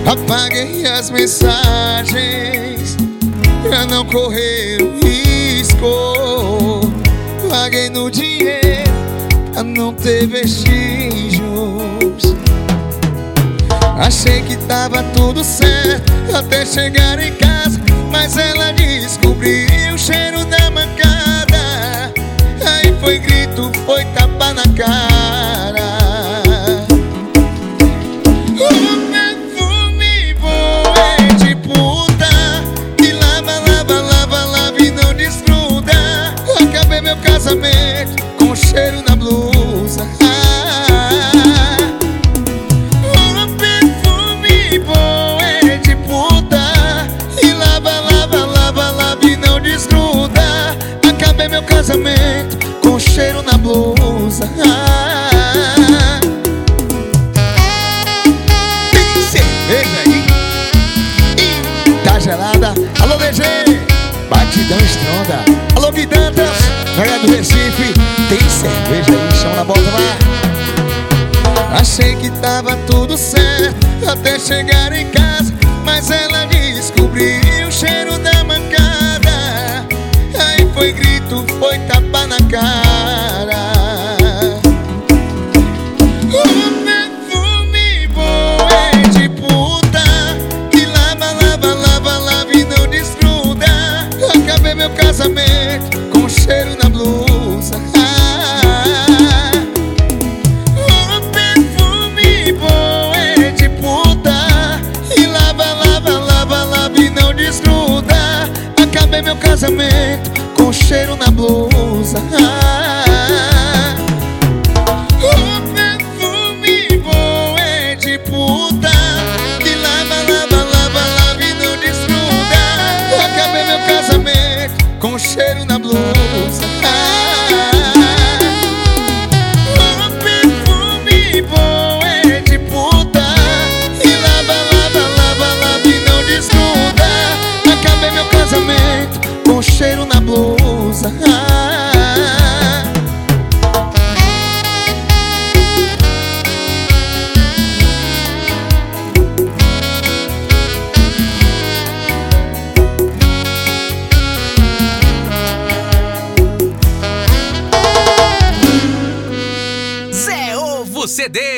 Apaguei as mensagens pra não correr o risco. Paguei no dinheiro pra não ter vestígios. Achei que tava tudo certo até chegar em casa, mas ela descobriu o cheiro da mancada. Aí foi grito, foi tapa na cara. O perfume bom é de puta, que lava, lava, lava, lava e não desgruda. Acabei meu casamento com cheiro na blusa. O perfume bom é de puta, e lava, lava, lava, lava e não desgruda. Acabei meu casamento com cheiro na blusa. Tem cerveja aí? Tá gelada. Alô, DG, batidão estronda. Alô, Guidantas, galera do Recife, tem cerveja aí? Chama na bota lá. Achei que tava tudo certo até chegar em casa, mas ela descobriu o cheiro da mancada. Aí foi grito, foi tapa na cara. O perfume bom é de puta, que lava, lava, lava, lava e não desgruda. Acabei meu casamento com cheiro na blusa. O perfume bom é de puta, e lava, lava, lava, lava e não desgruda. Acabei meu casamento com cheiro na blusa. O perfume bom é de puta, que lava, lava, lava, lava e não desgruda. Acabei meu casamento com cheiro na blusa. O perfume bom é de puta, e lava, lava, lava, lava e não desgruda. Acabei meu casamento com cheiro na blusa. Zé Ovo CDs.